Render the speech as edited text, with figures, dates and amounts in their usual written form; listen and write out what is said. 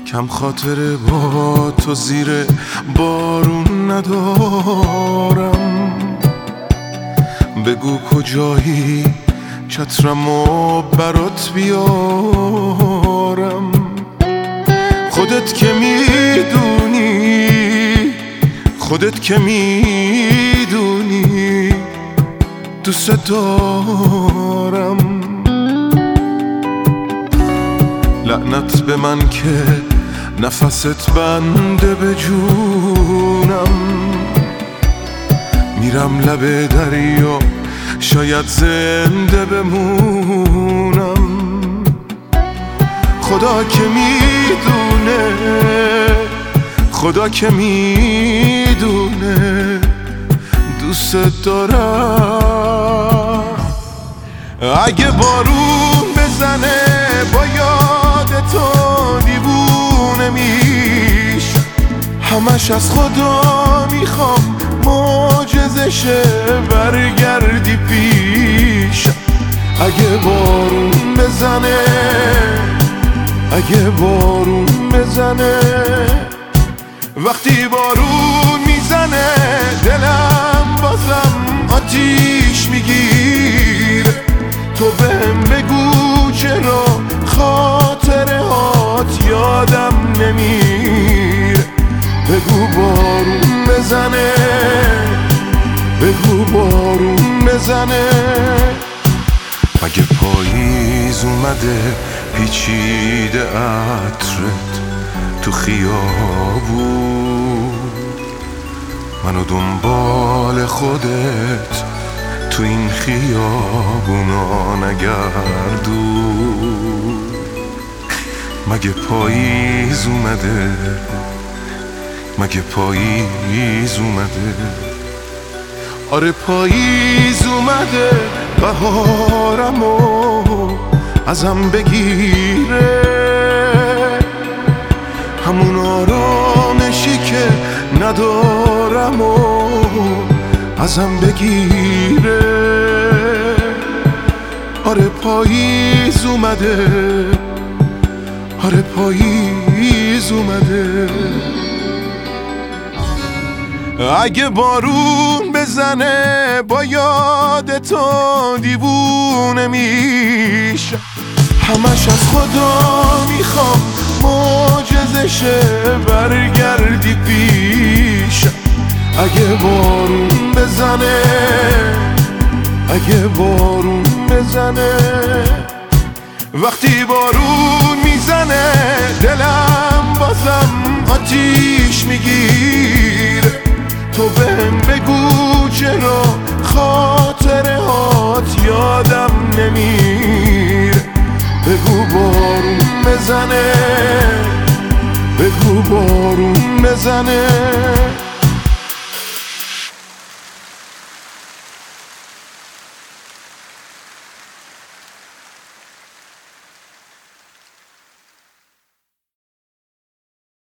کم خاطره با تو زیر بارون ندارم. بگو کجایی چترمو برات بیارم. خودت که میدونی، خودت که میدونی دوست دارم. لعنت به من که نفست بنده به جونم. میرم لب دریا شاید زنده بمونم. خدا که میدونه، خدا که میدونه دوست دارم. اگه بارون بزنه با یاد تو دیوونه میشم. همش از خدا میخوام معجزه شه برگردی پیشم. اگه بارون بزنه، اگه بارون بزنه، وقتی بارون میزنه دلم بازم آتیش میگیره. تو بهم بگو چرا خاطره هات یادم نمیره. بگو بارون بزنه، بگو بارون بزنه. مگه پاییز اومده پیچیده عطرت تو خیابون، منو دنبال خودت تو این خیابونا نگردون. مگه پاییز اومده، مگه پاییز اومده؟ آره پاییز اومده بهارمو ازم بگیره. همون آرامشی که ندارم و ازم بگیره. آره پاییز اومده، آره پاییز اومده. اگه بارون بزنه با یاد تو دیوونه میشم. همش از خدا میخوام معجزه شه برگردی پیشم. اگه بارون بزنه، اگه بارون بزنه، وقتی بارون میزنه دلم بازم آتیش میگیره. تو بهم بگو چرا خاطره هات یادم نمیره. بگو بارون بزنه، بگو بارون بزنه.